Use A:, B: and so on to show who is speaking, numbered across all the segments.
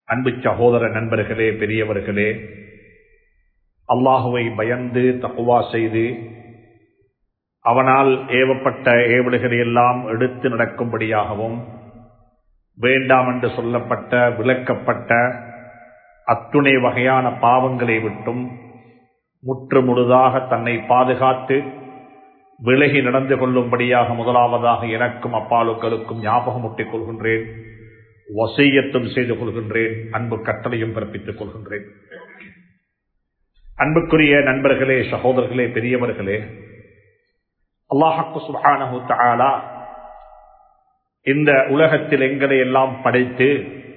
A: அன்பு சகோதர நண்பர்களே, பெரியவர்களே, அல்லாஹுவை பயந்து தக்வா செய்து அவனால் ஏவப்பட்ட ஏவல்களை எல்லாம் எடுத்து நடக்கும்படியாகவும், வேண்டாம் என்று சொல்லப்பட்ட விலக்கப்பட்ட அத்துணை வகையான பாவங்களை விட்டும் முற்று முழுதாக தன்னை பாதுகாத்து விலகி நடந்து கொள்ளும்படியாக முதலாவதாக எனக்கும் அப்பாலுக்களுக்கும் ஞாபகமூட்டிக் கொள்கின்றேன், வசியத்தும் செய்து கொள்கின்றேன், அன்பு கட்டளையும் பிறப்பித்துக் கொள்கின்றேன். அன்புக்குரிய நண்பர்களே, சகோதரர்களே, பெரியவர்களே, அல்லாஹ் சுப்ஹானஹு தஆலா இந்த உலகத்தில் எங்களை எல்லாம் படைத்து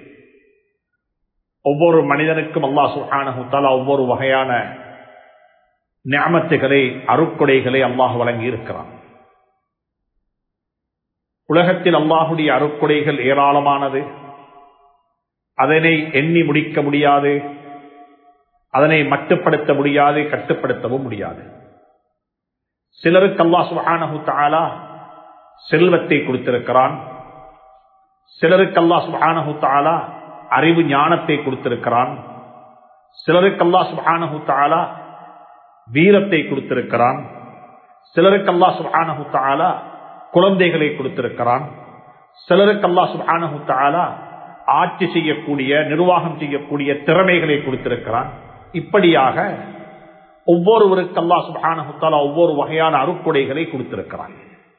A: ஒவ்வொரு மனிதனுக்கும் அல்லாஹ் சுப்ஹானஹு தஆலா ஒவ்வொரு வகையான நிஅமத்துகளை, அருட்கொடைகளை அல்லாஹ் வழங்கி இருக்கிறான். உலகத்தில் அல்லாஹுடைய அருட்கொடைகள் ஏராளமானது. அதனை எண்ணி முடிக்க முடியாது, அதனை மட்டுப்படுத்த முடியாது, கட்டுப்படுத்தவும் முடியாது. சிலருக்கு அல்லாஹ் சுப்ஹானஹு தஆலா செல்வத்தை கொடுத்திருக்கிறான், சிலருக்கு அல்லாஹ் சுப்ஹானஹு தஆலா அறிவு ஞானத்தை கொடுத்திருக்கிறான், சிலருக்கு அல்லாஹ் சுப்ஹானஹு தஆலா வீரத்தை கொடுத்திருக்கிறான், சிலருக்கு அல்லாஹ் சுப்ஹானஹு தஆலா குழந்தைகளை கொடுத்திருக்கிறான், சிலருக்கு அல்லாஹ் சுப்ஹானஹு தஆலா ஆட்சி செய்யக்கூடிய, நிர்வாகம் செய்யக்கூடிய திறமைகளை கொடுத்திருக்கிறான். இப்படியாக ஒவ்வொருவருக்கு அல்லாஹ் சுப்ஹானஹு தஆலா ஒவ்வொரு வகையான அருட்கொடைகளை கொடுத்திருக்கிறான்.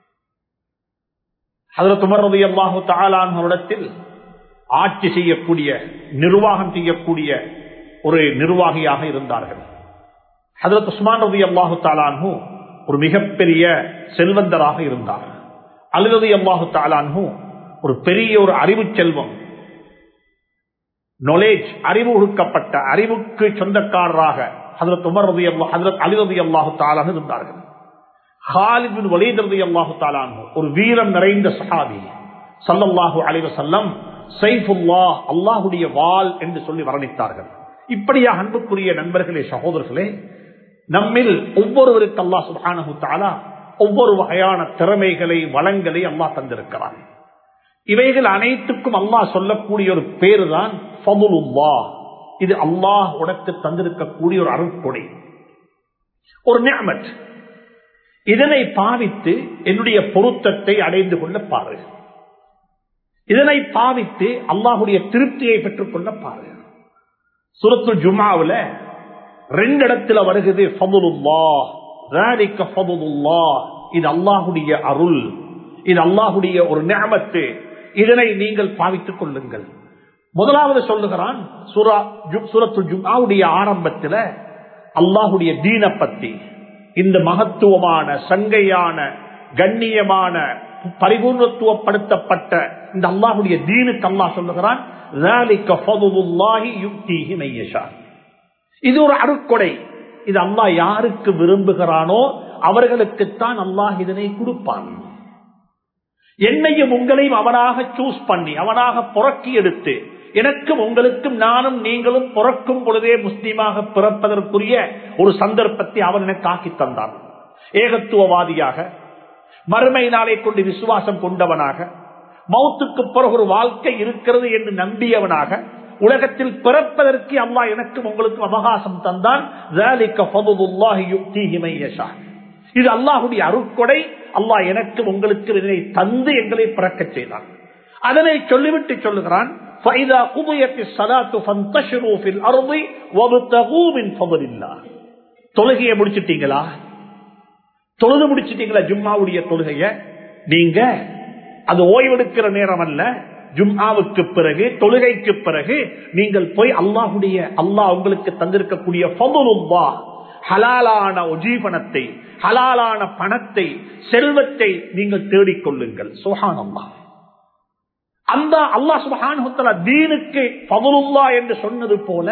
A: ஹஜ்ரத் உமர் ரலியல்லாஹு தஆலா அன்ஹுவிடத்தில் ஆட்சி செய்யக்கூடிய, நிர்வாகம் செய்யக்கூடிய ஒரு நிர்வாகியாக இருந்தார்கள். ஹஜ்ரத் உஸ்மான் ரலியல்லாஹு தஆலா அன்ஹு ஒரு மிகப்பெரிய செல்வந்தராக இருந்தார். அலி ரலியல்லாஹு தஆலா அன்ஹு ஒரு பெரிய ஒரு அறிவு செல்வம், நாலேஜ், அறிவு ஒழுக்கப்பட்ட, அறிவுக்கு சொந்தக்காரராக ஹஜ்ரத் உமர் ரலியல்லாஹு, ஹஜ்ரத் அலி ரலியல்லாஹு தஆலா இருந்தார்கள். காலித் பின் வலீத் ரலியல்லாஹு தஆலா அன்ஹு ஒரு வீரம் நிறைந்த சஹாபி. ஸல்லல்லாஹு அலைஹி வஸல்லம் ஸைஃபுல்லாஹ், அல்லாஹ்வுடைய வாள் என்று சொல்லி வர்ணித்தார்கள். இப்படியா அன்புக்குரிய நண்பர்களே, சகோதரர்களே, நம்மில் ஒவ்வொருவருக்கு அல்லாஹ் சுப்ஹானஹு தஆலா ஒவ்வொரு வகையான திறமைகளை, வளங்களை அல்லாஹ் தந்திருக்கிறான். இவைகள் அனைத்துக்கும் அல்லாஹ் சொல்லக்கூடிய ஒரு பேரு தான் ஃபதுலுல்லாஹ். இது அல்லாஹ் உனக்கு தந்திருக்கக்கூடிய ஒரு அருட்கொடை, ஒரு நிஅமத். இதனை பாவித்து என்னுடைய பொருத்தத்தை அடைந்து கொள்ள பாரு, இதனை பாவித்து அல்லாஹுடைய திருப்தியை பெற்றுக் கொள்ள பாரு. சூரத்துல் ஜும்ஆவுல 2 இடத்துல வருகிறது ஃபதுலுல்லாஹ், ذلك ஃபதுலுல்லாஹ். இது அல்லாஹுடைய அருள், இது அல்லாஹுடைய ஒரு நிஅமத். இதனை நீங்கள் பாவித்துக் கொள்ளுங்கள். முதலாவது சொல்லுகிறான் சூரத்துல் ஜும்ஆவுடைய ஆரம்பத்தில் அல்லாஹுடைய தீன பத்தி, இந்த மகத்துவமான, சங்கையான, கண்ணியமான, பரிபூர்ணத்துவப்படுத்தப்பட்ட இந்த அல்லாஹுடைய தீனுக்கு அல்லாஹ் சொல்லுகிறான் ذلك فضل الله يؤتيه من يشاء. இது ஒரு அருட்கொடை. இது அல்லாஹ் யாருக்கு விரும்புகிறானோ அவர்களுக்குத்தான் அல்லாஹ் இதனை கொடுப்பான். என்னையும் உங்களையும் அவனாக சூஸ் பண்ணி, அவனாக புறக்கி எடுத்து, எனக்கும் உங்களுக்கும், நானும் நீங்களும் பிறக்கும் பொழுதே முஸ்லீமாக பிறப்பதற்குரிய ஒரு சந்தர்ப்பத்தை அவன் எனக்கு ஆக்கி தந்தான். ஏகத்துவவாதியாக, மறுமை நாளை கொண்டு விசுவாசம் கொண்டவனாக, மௌத்துக்கு பிறகு ஒரு வாழ்க்கை இருக்கிறது என்று நம்பியவனாக உலகத்தில் பிறப்பதற்கு அல்லாஹ் எனக்கும் உங்களுக்கும் அவகாசம் தந்தான். ذلك فضل الله يؤتيه من يشاء. இது அல்லாஹ்வுடைய அருட்கொடை. அல்லாஹ் எனக்கும் உங்களுக்கு இதனை தந்து எங்களை பிறக்க செய்தான். அதனை சொல்லிவிட்டு சொல்லுகிறான் فَإِذَا قُضِيَتِ الصَّلَاةُ فَانْتَشِرُوا فِي الْأَرْضِ وَابْتَغُوا مِنْ فَضْلِ اللَّهِ. தொழுகையை முடிச்சிட்டீங்களா? தொழுது முடிச்சிட்டீங்களா? ஜும்மாவுடைய தொழுகைய நீங்க, அது ஓய்வெடுக்கிற நேரம் அல்ல. ஜும்ஆவுக்கு பிறகு, தொழுகைக்கு பிறகு நீங்கள் போய் அல்லாஹ்வுடைய, அல்லாஹ் உங்களுக்கு தந்திருக்கக்கூடிய ஃபதுலுல்லாஹ், ஹலாலான உஜீவனத்தை, ஹலாலான பணத்தை, செல்வத்தை நீங்கள் தேடிக்கொள்ளுங்கள். சுப்ஹானல்லாஹ். அந்த அல்லாஹ் சுப்ஹானஹு தஆலா தீனுக்கு ஃபதுலுல்லாஹ் என்று சொன்னது போல,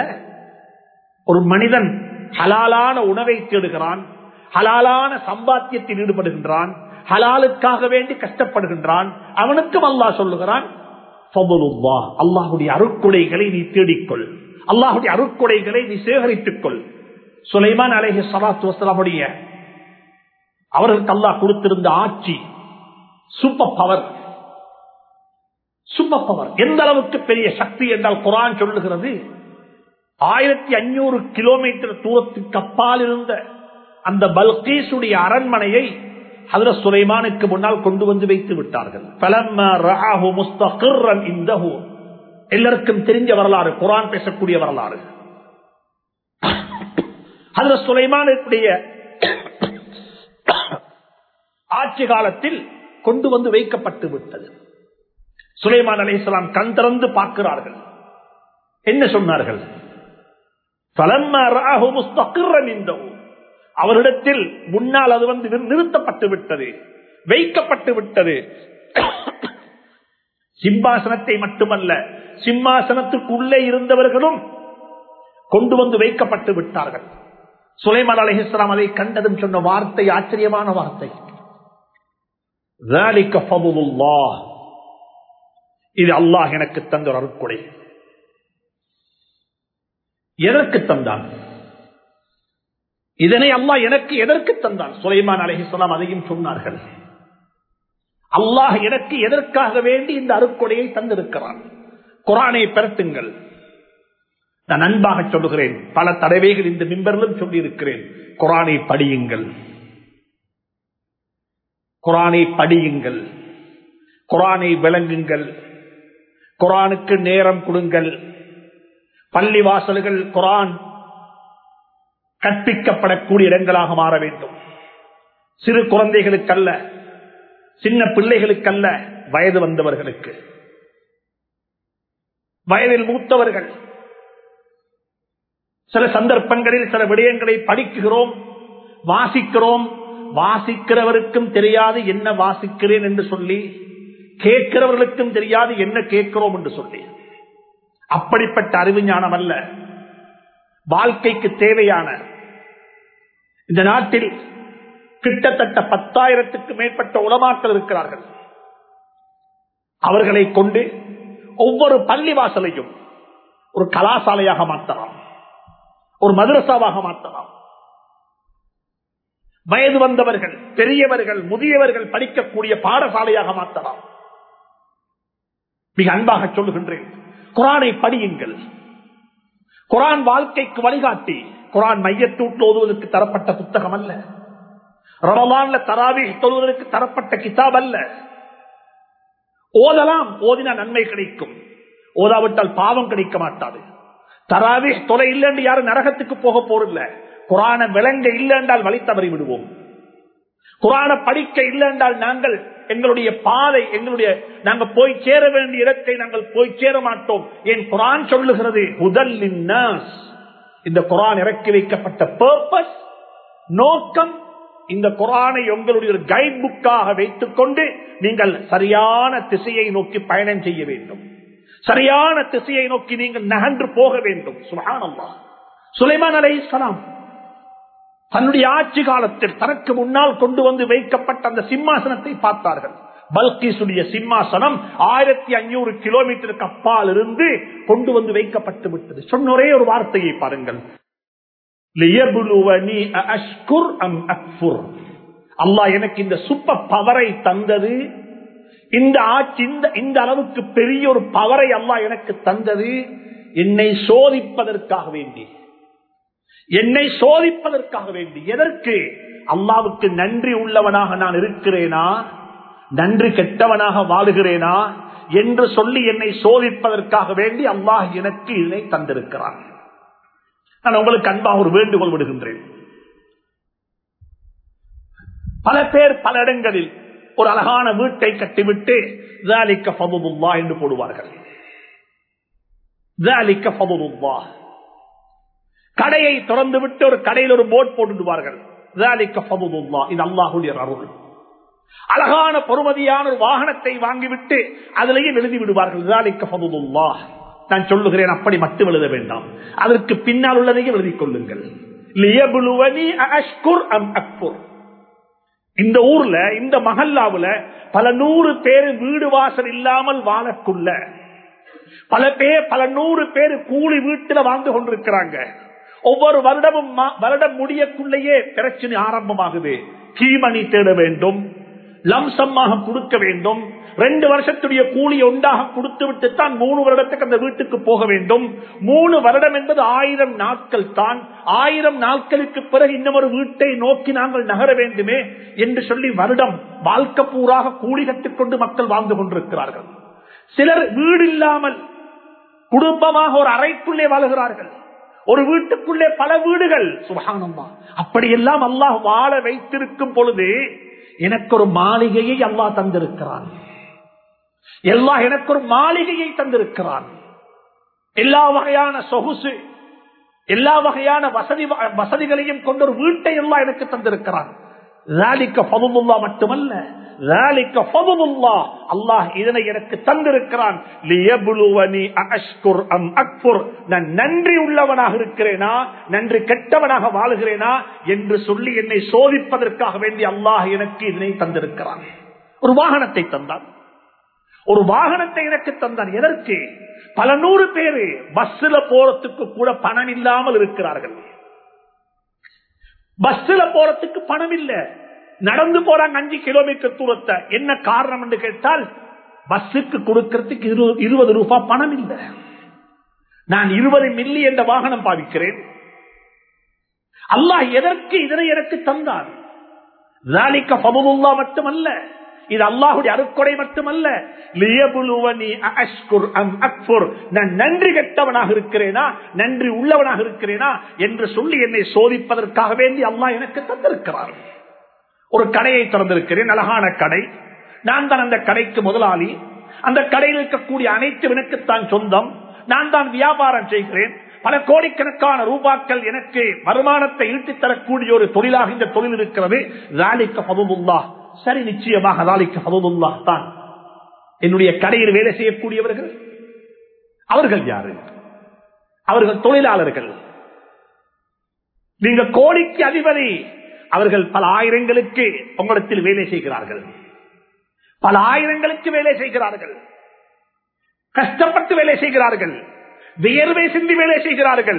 A: ஒரு மனிதன் ஹலாலான உணவை தேடுகிறான், ஹலாலான சம்பாத்தியத்தில் ஈடுபடுகின்றான், ஹலாலுக்காக வேண்டி கஷ்டப்படுகின்றான், அவனுக்கும் அல்லாஹ் சொல்லுகிறான் ஃபதுலுல்லாஹ், அல்லாஹ்வுடைய அருட்கொடைகளை நீ தேடிக்கொள், அல்லாஹ்வுடைய அருட்கொடைகளை நீ சேகரித்துக் கொள். சுலைமான் அலைஹிஸ்ஸலாத்து வஸ்ஸலாம் அவர்களுக்கு அல்லாஹ் கொடுத்திருந்த ஆட்சி, சூப்பர் பவர், சூப்பர் பவர். எந்த அளவுக்கு பெரிய சக்தி என்றால் குர்ஆன் சொல்லுகிறது 1500 கிலோமீட்டர் தூரத்துக்கு அப்பால் இருந்த அந்த பல்கீசுடைய அரண்மனையை ஹஜ்ரத் சுலைமானுக்கு முன்னால் கொண்டு வந்து வைத்து விட்டார்கள். ஃபலம்மா ரஆஹு முஸ்தகிர்ரன் இன்தஹு, எல்லாருக்கும் தெரிஞ்ச வரலாறு, குர்ஆன் பேசக்கூடிய வரலாறு. ஹஜ்ரத் சுலைமானுடைய ஆட்சி காலத்தில் கொண்டு வந்து வைக்கப்பட்டு விட்டது. சுலைமான் அலைஹிஸ்ஸலாம் கண் திறந்து பார்க்கிறார்கள். என்ன சொன்னார்கள்? ஃபலம்மா ரஆஹு முஸ்தகிர்ரன் இன்தஹு, அவரிடத்தில் முன்னால் அது வந்து நிறுத்தப்பட்டு விட்டது, வைக்கப்பட்டு விட்டது. சிம்மாசனத்தை மட்டுமல்ல, சிம்மாசனத்துக்குள்ளே இருந்தவர்களும் கொண்டு வந்து வைக்கப்பட்டு விட்டார்கள். சுலைமான் அலைஹிஸ்ஸலாம் அதை கண்டதும் சொன்ன வார்த்தை ஆச்சரியமான வார்த்தை, ذَلِكَ فَضْلُ اللَّهِ, இது அல்லாஹ் எனக்கு தந்த ஒரு அருட்கொடை. எதற்கு தந்தான்? இதனை அல்லாஹ் எனக்கு எதற்கு தந்தான்? சுலைமான் அலைஹிஸ்ஸலாம் அதையும் சொன்னார்கள். அல்லாஹ் எனக்கு எதற்காக வேண்டி இந்த அருட்கொடையை தந்திருக்கிறான்? குர்ஆனை பெறட்டுங்கள். நான் அன்பாக சொல்லுகிறேன், பல தடவைகள் இந்த மிம்பரிலும் சொல்லி இருக்கிறேன், குர்ஆனை படியுங்கள், குர்ஆனை படியுங்கள், குர்ஆனை விளங்குங்கள், குர்ஆனுக்கு நேரம் கொடுங்கள். பள்ளி வாசல்கள் குர்ஆன் கற்பிக்கப்படக்கூடிய இடங்களாக மாற வேண்டும். சிறு குழந்தைகளுக்கல்ல, சின்ன பிள்ளைகளுக்கல்ல, வயது வந்தவர்களுக்கு, வயதில் மூத்தவர்கள். சில சந்தர்ப்பங்களில் சில விடயங்களை படிக்கிறோம், வாசிக்கிறோம், வாசிக்கிறவருக்கும் தெரியாது என்ன வாசிக்கிறேன் என்று சொல்லி, கேட்கிறவர்களுக்கும் தெரியாது என்ன கேட்கிறோம் என்று சொல்லி. அப்படிப்பட்ட அறிவு ஞானம் அல்ல வாழ்க்கைக்கு தேவையான. இந்த நாட்டில் கிட்டத்தட்ட 10,000க்கு மேற்பட்ட உலமாக்கள் இருக்கிறார்கள். அவர்களை கொண்டு ஒவ்வொரு பள்ளிவாசலையும் ஒரு கலாசாலையாக மாற்றலாம், ஒரு மதரசாவாக மாற்றலாம். வயது வந்தவர்கள், பெரியவர்கள், முதியவர்கள் படிக்கக்கூடிய பாடசாலையாக மாற்றலாம். மிக அன்பாக சொல்லுகின்றேன், குர்ஆனை படியுங்கள். குர்ஆன் வாழ்க்கைக்கு வழிகாட்டி. குர்ஆன் மையத்தூட்டில் ஓதுவதற்கு தரப்பட்ட புத்தகம் அல்ல, ரமலான்ல தராவீஹ் தொழுவதற்கு தரப்பட்ட கிதாப் அல்ல. ஓதலாம், ஓதினா நன்மை கிடைக்கும், ஓதாவிட்டால் பாவம் கிடைக்க மாட்டாது. தராவீஹ் தொலை இல்லை என்று யாரும் நரகத்துக்கு போக போறதில்ல. குர்ஆனை விளங்க இல்லை என்றால் வழி தவறி விடுவோம். குர்ஆனை படிக்க இல்லை என்றால் நாங்கள் எங்களுடைய பாதை, நாங்கள் போய் சேர வேண்டிய இடத்தை நாங்கள் போய் சேர மாட்டோம். என் குர்ஆன் சொல்லுகிறது ஹுதல் லின்னாஸ். இந்த குர்ஆன் இறக்கி வைக்கப்பட்ட பர்பஸ், நோக்கம், இந்த குர்ஆனை உங்களுடைய ஒரு கைட் புக்காக வைத்துக் கொண்டு நீங்கள் சரியான திசையை நோக்கி பயணம் செய்ய வேண்டும். சரியான திசையை நோக்கி நீங்கள் நகன்று போக வேண்டும். சுப்ஹானல்லாஹ். சுலைமான் அலைஹிஸ்ஸலாம் தன்னுடைய ஆட்சி காலத்தில் தனக்கு முன்னால் கொண்டு வந்து வைக்கப்பட்ட அந்த சிம்மாசனத்தை பார்த்தார்கள். பல்கீசுடைய சிம்மாசனம் 1500 கிலோமீட்டருக்கு அப்பால் இருந்து கொண்டு வந்து வைக்கப்பட்டு விட்டது. சொன்ன ஒரே ஒரு வார்த்தையை பாருங்கள், லியப்லுவனி அஷ்குர் அம் அக்ஃபுர். அல்லாஹ் எனக்கு இந்த சூப்பர் பவரை தந்தது, இந்த ஆட்சி, இந்த அளவுக்கு பெரிய ஒரு பவரை அல்லாஹ் எனக்கு தந்தது என்னை சோதிப்பதற்காக வேண்டி, என்னை சோதிப்பதற்காக வேண்டி. எதற்கு? அல்லாஹ்வுக்கு நன்றி உள்ளவனாக நான் இருக்கிறேனா, நன்றி கெட்டவனாக வாழுகிறேனா என்று சொல்லி என்னை சோதிப்பதற்காக வேண்டி அல்லாஹ் எனக்கு இதனை தந்திருக்கிறான். நான் உங்களுக்கு அன்பாக ஒரு வேண்டுகோள் விடுகின்றேன். பல பேர் பல இடங்களில் ஒரு அழகான வீட்டை கட்டிவிட்டு ذَلِكَ فَضْلُ اللَّهِ என்று போடுவார்கள். ذَلِكَ فَضْلُ اللَّهِ. கடையை திறந்து விட்டு ஒரு கடையில் ஒரு போர்டு போட்டுடுவார்கள், ذَلِكَ فَضْلُ اللَّهِ, இது அல்லாஹ்வுடைய அருள். அழகான பொறுமதியான ஒரு வாகனத்தை வாங்கிவிட்டு அதிலேயே எழுதி விடுவார்கள், ذَلِكَ فَضْلُ اللَّهِ. நான் சொல்லுகிறேன், அப்படி மட்டும் எழுத வேண்டாம், அதற்கு பின்னால் உள்ளதையும் எழுதிக் கொள்ளுங்கள். லியப்லுவனி அஷ்குர் அம் அக்ஃபுர். இந்த ஊர்ல, இந்த மஹல்லாவுல பல 100 பேர் வீடு வாசல் இல்லாமல் வாழக்குள்ள, பல 100 பேர் கூலி வீட்டுல வாழ்ந்து கொண்டிருக்கிறாங்க. ஒவ்வொரு வருடம் முடியக்குள்ளேயே பிரச்சனை ஆரம்பமாகுது. கீமணி தேட வேண்டும், லம்சமாக கொடுக்க வேண்டும். 2 வருஷத்துடைய கூலி ஒன்றாக கொடுத்து விட்டு தான் 3 வருடத்துக்கு அந்த வீட்டுக்கு போக வேண்டும். 3 வருடம் என்பது 1000 நாட்கள் தான். 1000 நாட்களுக்கு பிறகு இன்னொரு வீட்டை நோக்கி நாங்கள் நகர வேண்டுமே என்று சொல்லி வருடம் வாழ்க்கை பூராக கூலி கட்டிக்கொண்டு மக்கள் வாழ்ந்து கொண்டிருக்கிறார்கள். சிலர் வீடு இல்லாமல் குடும்பமாக ஒரு அறைக்குள்ளே வாழுகிறார்கள். ஒரு வீட்டுக்குள்ளே பல வீடுகள். சுப்ஹானல்லாஹ். அப்படியெல்லாம் அல்லாஹ் வாழ வைத்திருக்கும் பொழுது எனக்கு ஒரு மாளிகையை அல்லாஹ் தந்திருக்கிறான். எல்லாம் எனக்கு ஒரு மாளிகையை தந்திருக்கிறான். எல்லா வகையான சொகுசு, எல்லா வகையான வசதிகளையும் கொண்ட ஒரு வீட்டை எல்லாம் எனக்கு தந்திருக்கிறான். மட்டுமல்ல, அல்லாஹ் இதனை எனக்கு தந்திருக்கிறான். நான் நன்றி உள்ளவனாக இருக்கிறேனா, நன்றி கெட்டவனாக வாழுகிறேனா என்று சொல்லி என்னை சோதிப்பதற்காக வேண்டி அல்லாஹ் எனக்கு இதனை தந்திருக்கிறான். ஒரு வாகனத்தை தந்தான். ஒரு வாகனத்தை எனக்கு தந்தான். எதற்கு? பல 100 பேரு பஸ்ல போறதுக்கு கூட பணம் இல்லாமல் இருக்கிறார்கள். பஸ்ல போறதுக்கு பணம் இல்ல, நடந்து போறாங்க 5 கிலோமீட்டர் தூரத்தை. என்ன காரணம் என்று கேட்டால் பஸ்ஸுக்கு கொடுக்கிறதுக்கு 20 ரூபாய் பணம் இல்லை. நான் 20 மில்லி என்ற வாகனம் பாவிக்கிறேன். அல்லாஹ் எதற்கு இதனை எனக்கு தந்தான்? மட்டுமல்ல, இது அல்லாஹுடைய அருட்கொடை மட்டுமல்ல. நான் நன்றி கெட்டவனாக இருக்கிறேனா, நன்றி உள்ளவனாக இருக்கிறேனா என்று சொல்லி என்னை சோதிப்பதற்காக வேண்டி அல்லாஹ் எனக்கு தந்திருக்கிறார். ஒரு கடையை திறந்திருக்கிறேன், அழகான கடை. நான் தான் அந்த கடைக்கு முதலாளி. அந்த கடையில் இருக்கக்கூடிய அனைத்து எனக்குத்தான் சொந்தம். நான் தான் வியாபாரம் செய்கிறேன். பல கோடிக்கணக்கான ரூபாக்கள் எனக்கு வருமானத்தை ஈட்டித் தரக்கூடிய ஒரு தொழிலாக இந்த தொழில் இருக்கிறது. சரி, நிச்சயமாக தான். என்னுடைய கடையில் வேலை செய்யக்கூடியவர்கள் அவர்கள் யாரு? அவர்கள் தொழிலாளர்கள். நீங்க கோடிக்கு அதிபதி. அவர்கள் பல ஆயிரங்களுக்கு உங்களிடத்தில் வேலை செய்கிறார்கள். பல ஆயிரங்களுக்கு வேலை செய்கிறார்கள். கஷ்டப்பட்டு வேலை செய்கிறார்கள். வியர்வை சிந்தி வேலை செய்கிறார்கள்.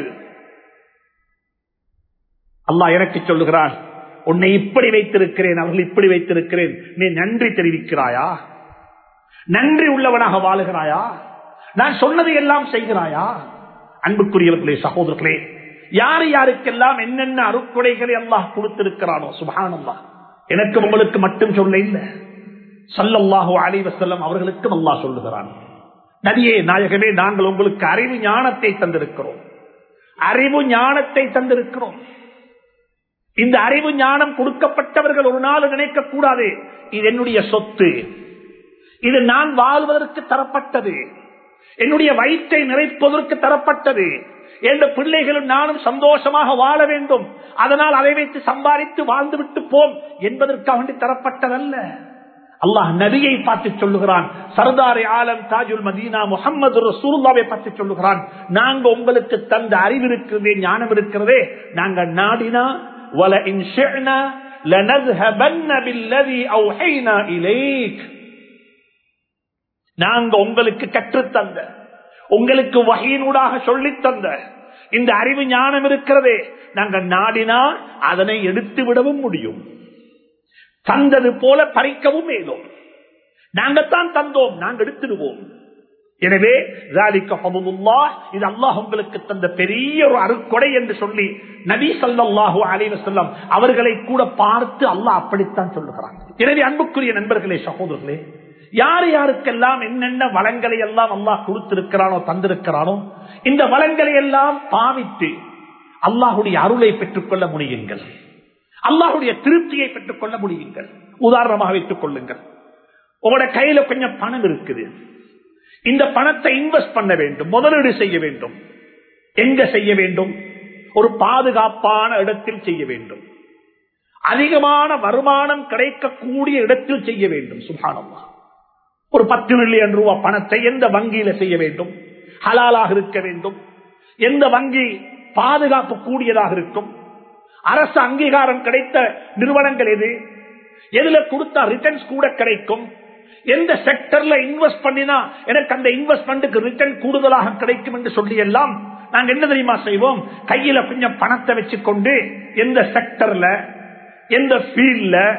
A: அல்லாஹ் எனக்கு சொல்லுகிறான், உன்னை இப்படி வைத்திருக்கிறேன், அவர்கள் இப்படி வைத்திருக்கிறேன். நீ நன்றி தெரிவிக்கிறாயா? நன்றி உள்ளவனாக வாழுகிறாயா? நான் சொன்னதை எல்லாம் செய்கிறாயா? அன்புக்குரியவர்களே, சகோதரர்களே, யார் யாருக்கெல்லாம் என்னென்ன அருட்கொடைகளை அல்லாஹ் கொடுத்திருக்கிறானோ, சுப்ஹானல்லாஹ், எனக்கு உங்களுக்கு மட்டும் சொல்ல இல்லை, ஸல்லல்லாஹு அலைஹி வஸல்லம் அவர்களுக்கும் அல்லாஹ் சொல்லுகிறான். நபியே, நாயகமே, நாங்கள் உங்களுக்கு அறிவு ஞானத்தை தந்திருக்கிறோம். அறிவு ஞானத்தை தந்திருக்கிறோம். இந்த அறிவு ஞானம் கொடுக்கப்பட்டவர்கள் ஒரு நாள் நினைக்க கூடாது, இது என்னுடைய சொத்து, இது நான் வாழ்வதற்கு தரப்பட்டது, என்னுடைய வயிற்றை நிறைப்பதற்கு தரப்பட்டது, என்ற பிள்ளைகளும் நானும் சந்தோஷமாக வாழ வேண்டும், அதனால் அதை வைத்து சம்பாதித்து வாழ்ந்து விட்டு போம் என்பதற்காக வேண்டி தரப்பட்டதல்ல. அல்லாஹ் நபியை பார்த்து சொல்லுகிறான், சர்தாரே ஆலம் தாஜுல் மதீனா முஹம்மது ரசூலுல்லாஹ்வை பார்த்து சொல்லுகிறான், நாங்க உங்களுக்கு தந்த அறிவு இருக்கிறதே, ஞானம் இருக்கிறதே, நாங்க நாடினா வல இன் ஷிஅனா லனذهبن بالذي اوحينا اليك, நாங்க உங்களுக்கு கற்றுத்தந்த, உங்களுக்கு வஹீனூடாக சொல்லித் தந்த இந்த அறிவு ஞானம் இருக்கிறதே, நாங்க நாடினா அதனை எடுத்து விடவும் முடியும், தந்தது போல பறிக்கவும் மேலும். நாங்கத்தான் தந்தோம், நாங்க எடுத்துடுவோம். எனவே இது அல்லாஹ் உங்களுக்கு தந்த பெரிய ஒரு அருட்கொடை என்று சொல்லி நபி ஸல்லல்லாஹு அலைஹி வஸல்லம் அவர்களை கூட பார்த்து அல்லாஹ் அப்படித்தான் சொல்லுகிறாங்க. எனவே அன்புக்குரிய நண்பர்களே, சகோதரர்களே, யார் யாருக்கெல்லாம் என்னென்ன வளங்களை எல்லாம் அல்லாஹ் கொடுத்திருக்கிறானோ, தந்திருக்கிறானோ, இந்த வளங்களை எல்லாம் பாவித்து அல்லாஹுடைய அருளை பெற்றுக் கொள்ள முடியுங்கள், அல்லாஹுடைய திருப்தியை பெற்றுக் கொள்ள முடியுங்கள். உதாரணமாக வைத்துக் கொள்ளுங்கள், உங்களுடைய கையில கொஞ்சம் பணம் இருக்குது, இந்த பணத்தை இன்வெஸ்ட் பண்ண வேண்டும், முதலீடு செய்ய வேண்டும். எங்க செய்ய வேண்டும்? ஒரு பாதுகாப்பான இடத்தில் செய்ய வேண்டும், அதிகமான வருமானம் கிடைக்கக்கூடிய இடத்தில் செய்ய வேண்டும். சுப்ஹானல்லாஹ். ஒரு 10 மில்லியன் ரூபாய் பணத்தை எந்த வங்கியில செய்ய வேண்டும்? ஹலாலாக இருக்க வேண்டும். எந்த வங்கி பாதுகாப்பு கூடியதாக இருக்கும்? அரசு அங்கீகாரம் கிடைத்த நிறுவனங்கள் எது? எதுல கொடுத்தா ரிட்டர்ன்ஸ் கூட கிடைக்கும்? எந்த செக்டர்ல இன்வெஸ்ட் பண்ணினா எனக்கு அந்த இன்வெஸ்ட்மெண்ட்டுக்கு ரிட்டர்ன் கூடுதலாக கிடைக்கும் என்று சொல்லி எல்லாம் நாங்க என்ன தெரியுமா செய்வோம்? கையில கொஞ்சம் பணத்தை வச்சுக்கொண்டு எந்த செக்டர்ல, எந்த ஃபீல்ட்ல,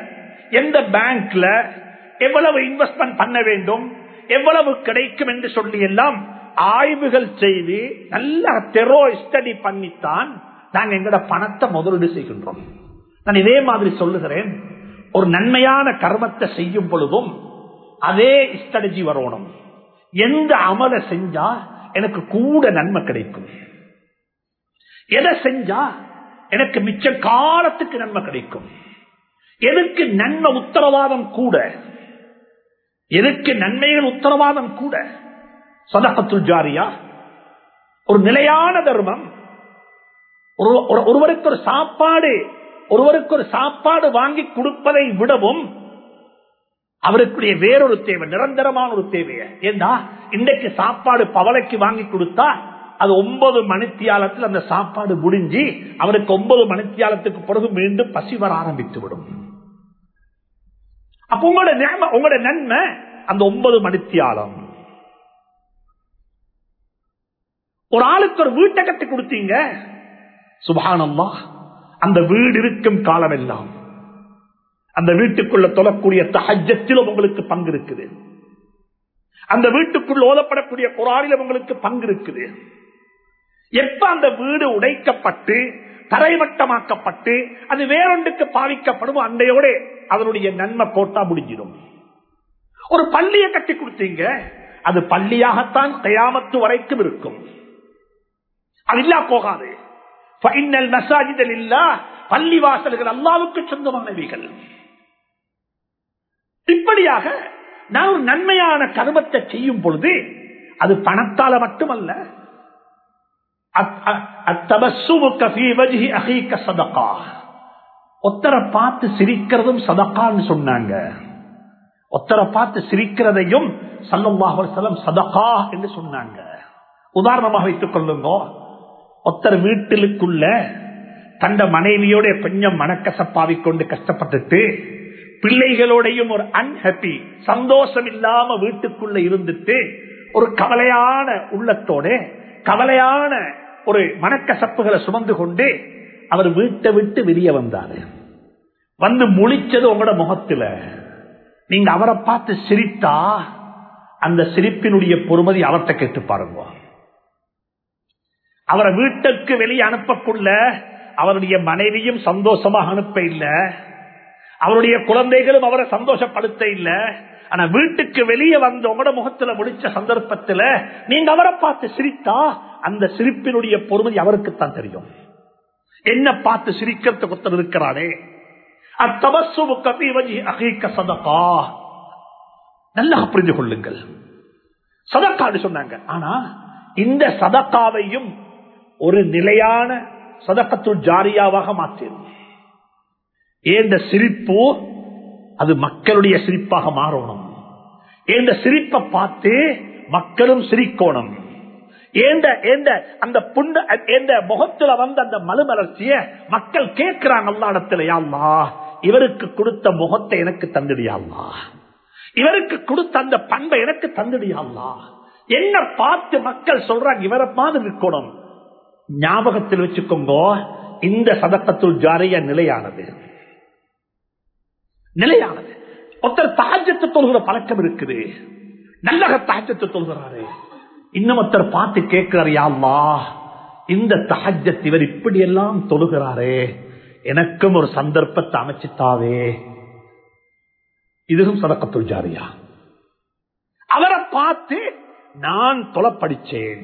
A: எந்த பேங்க்ல எவ்வளவு இன்வெஸ்ட்மெண்ட் பண்ண வேண்டும், எவ்வளவு கிடைக்கும் என்று சொல்லி எல்லாம் ஆய்வுகள் செய்து நல்ல தெரோ ஸ்டடி பண்ணித்தான் நாங்க எங்கட பணத்தை முதலீடு செய்கின்றோம். நான் இதே மாதிரி சொல்லுகிறேன், ஒரு நன்மையான கர்மத்தை செய்யும் பொழுதும் அதே ஸ்ட்ராட்டஜி வரணும். எந்த அமலை செஞ்சா எனக்கு கூட நன்மை கிடைக்கும், எதை செஞ்சா எனக்கு மிச்ச காலத்துக்கு நன்மை கிடைக்கும், எதுக்கு நன்மை உத்தரவாதம் கூட, எதுக்கு நன்மைகள் உத்தரவாதம் கூட. சதகத்துல் ஜாரியா ஒரு நிலையான தர்மம். ஒருவருக்கு ஒரு சாப்பாடு வாங்கி கொடுப்பதை விடவும் அவருக்குரிய வேறொரு தேவை, நிரந்தரமான ஒரு தேவையை. ஏண்டா இன்றைக்கு சாப்பாடு பவளைக்கு வாங்கி கொடுத்தா அது 9 மணித்தியாலத்தில் அந்த சாப்பாடு முடிஞ்சு அவருக்கு 9 மணித்தியாலத்துக்கு பிறகு மீண்டும் பசி வர ஆரம்பித்து விடும். அப்ப உங்களோட நன்மை அந்த 9 மணித்தியாலம். ஒரு ஆளுக்கு ஒரு வீட்டை கட்டி கொடுத்தீங்க, சுப்ஹானல்லாஹ், அந்த வீடு இருக்கும் காலம் எல்லாம் அந்த வீட்டுக்குள்ள தொழக்கூடிய தஹஜ்ஜத்திலும் உங்களுக்கு பங்கு இருக்குது, அந்த வீட்டுக்குள்ள ஓதப்படக்கூடிய குர்ஆனிலும் உங்களுக்கு பங்கு இருக்குது. எப்ப அந்த வீடு உடைக்கப்பட்டு தரைமட்டமாக்கப்பட்டு அது வேறொன்றுக்கு பாவிக்கப்படும், அண்டையோட அதனுடைய நன்மை கோட்டா முடிஞ்சிடும். ஒரு பள்ளியை கட்டி கொடுத்தீங்க, அது பள்ளியாகத்தான் கியாமத்து வரைக்கும் இருக்கும், அது இல்லா போகாது. பள்ளி வாசல்கள் அல்லாஹ்வுக்கு சொந்தமானவைகள். இப்படியாக நான் ஒரு நன்மையான கர்மத்தை செய்யும் பொழுது அது பணத்தால மட்டுமல்ல, ஒத்தரை பார்த்து சிரிக்கிறதும் சதகான்னு சொன்னாங்க. ஒத்தரை பார்த்து சிரிக்கிறதையும் ஸல்லல்லாஹு அலைஹி வஸல்லம் சதகா என்று சொன்னாங்க. உதாரணமாக வைத்துக் கொள்ளுங்க, ஒத்தர் வீட்டிலுக்குள்ள தந்த மனைவியோட கொஞ்சம் மனக்கசப்பாவிக்கொண்டு கஷ்டப்பட்டுட்டு பிள்ளைகளோடையும் ஒரு அன்ஹாப்பி சந்தோஷம் இல்லாம வீட்டுக்குள்ள இருந்துட்டு ஒரு கவலையான உள்ளத்தோட கவலையான ஒரு மனக்கசப்புகளை சுமந்து கொண்டு அவர் வீட்டை விட்டு வெளியே வந்தாரு. வந்து முழிச்சது உங்களோட முகத்துல. நீங்க அவரை பார்த்து சிரித்தா அந்த சிரிப்பினுடைய பொறுமதி அவர்கிட்ட கேட்டு பாருங்க. அவரை வீட்டுக்கு வெளியே அனுப்பக்குள்ள அவருடைய மனைவியும் சந்தோஷமாக அனுப்ப இல்ல, அவருடைய குழந்தைகளும் அவரை சந்தோஷப்படுத்த இல்ல. ஆனா வீட்டுக்கு வெளியே வந்த உங்களோட முகத்துல முடிச்ச சந்தர்ப்பத்துல நீங்க அவரை பார்த்து சிரித்தா அந்த சிரிப்பினுடைய பொறுமதி அவருக்குத்தான் தெரியும். என்ன பார்த்து சிரிக்கிறதுக்கு ஒருத்தர் இருக்கிறானே, நல்லா புரிந்து கொள்ளுங்கள். சதக்கான்னு சொன்னாங்க. ஆனா இந்த சதக்காவையும் ஒரு நிலையான சதகத்துல் ஜாரியாவாக மாற்றிடும். ஏந்த சிரிப்பு அது மக்களுடைய சிரிப்பாக மாறணும். ஏந்த சிரிப்பை பார்த்து மக்களும் சிரிக்கணும். அந்த புண்ட முகத்துல வந்து அந்த மறுமலர்ச்சிய மக்கள் கேட்கிறாங்க அல்லாஹ்விடத்துல, யா அல்லாஹ் இவருக்கு கொடுத்த முகத்தை எனக்கு தந்துடியா அல்லாஹ், இவருக்கு கொடுத்த அந்த பண்பை எனக்கு தந்துடியா அல்லாஹ். என்ன பார்த்து மக்கள் சொல்றாங்க இவரை மாதிரி இருக்கணும். ஞாபகத்தில் வச்சுக்கோங்க, இந்த சதகத்துல் ஜாரியா நிலையானது. ஒருத்தர் தஹஜ்ஜத் தொழுகிற பழக்கம் இருக்குது, நல்ல தஹஜ்ஜத் தொழுகிறாரு. இன்னும் ஒருத்தர் பார்த்து கேட்கிறார், யா அல்லாஹ் இந்த தஹஜ்ஜத் இவர் இப்படி எல்லாம் தொழுகிறாரே, எனக்கும் ஒரு சந்தர்ப்பத்தை அமைச்சுட்டாவே. இதுவும் சதகத்துல் ஜாரியா. அவரை பார்த்து நான் தொலை படிச்சேன்,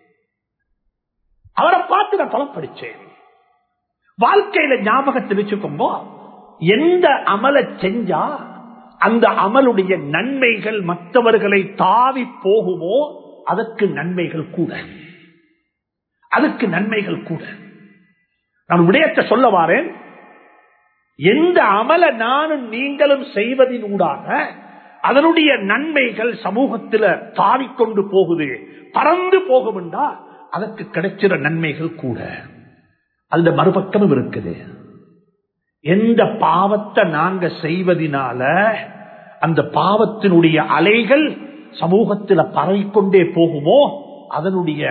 A: அவரை பார்த்து நான் தொலை படிச்சேன். வாழ்க்கையில ஞாபகத்தில் வச்சுக்கோங்க, எந்த அமலை செஞ்சா அந்த அமலுடைய நன்மைகள் மற்றவர்களை தாவி போகுமோ அதற்கு நன்மைகள் கூட, அதுக்கு நன்மைகள் கூட. நான் விடயத்தை சொல்ல வாரேன். எந்த அமலை நானும் நீங்களும் செய்வதின் ஊடாக அதனுடைய நன்மைகள் சமூகத்தில் தாவிக்கொண்டு போகுது, பறந்து போகும் என்றால் அதற்கு கிடைக்கிற நன்மைகள் கூட. அந்த மறுபக்கமும் இருக்குது. எந்த பாவத்தை நாங்க செய்வதனால அந்த பாவத்தினுடைய அலைகள் சமூகத்தில் பரவிக்கொண்டே போகுமோ அதனுடைய